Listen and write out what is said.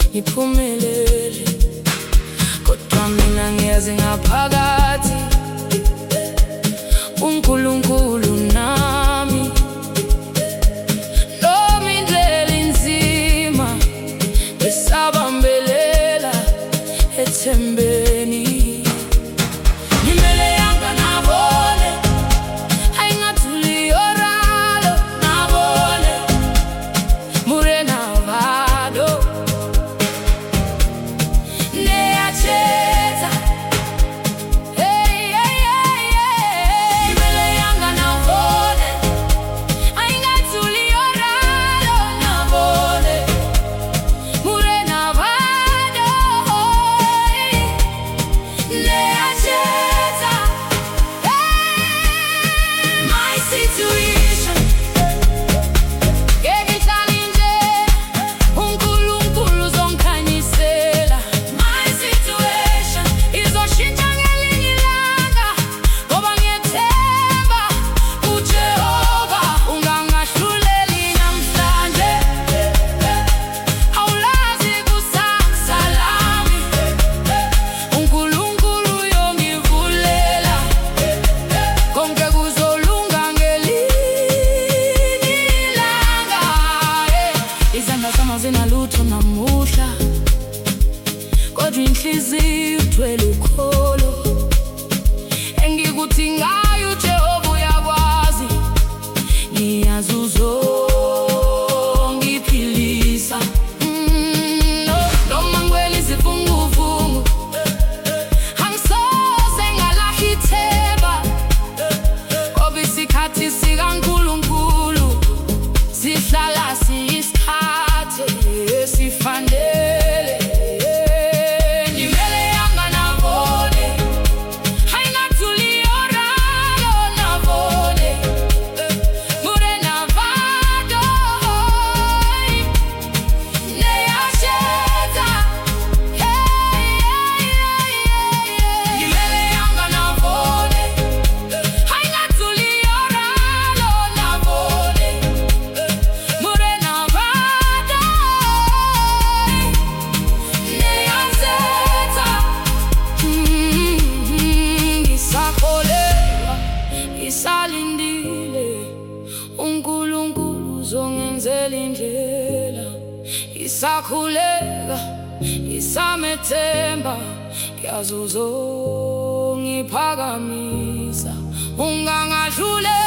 ngiphumelele. Kodwa mina ngiyazi ngaphakathi uNkulunkulu nami, noma indlela inzima ngisabambelela ethembeni. Zinalutho namuhla, kodwa inhliziyo ithwele ukholo. Engikuthi ngayo uJehova uyakwazi, ngiyazi uzongiphilisa. Noma ngiwela izivunguvungu, angisoze ngalahla ithemba, ngoba isikhathi sikaNkulunkulu sihlala siyisikhathi esifanele. Ngimele yanga nabone, ayingathuli oralo nabone, mure navado neyasheta. Ngimele yanga nabone, ayingathuli oralo nabone, mure navado neyasheta. Ngisakholelwa, ngisalindile, uNkulunkulu uzongenzela indlela. Ngisakhuleka, ngisamethemba, ngiyazi uzongiphakamisa, ungangahluleli.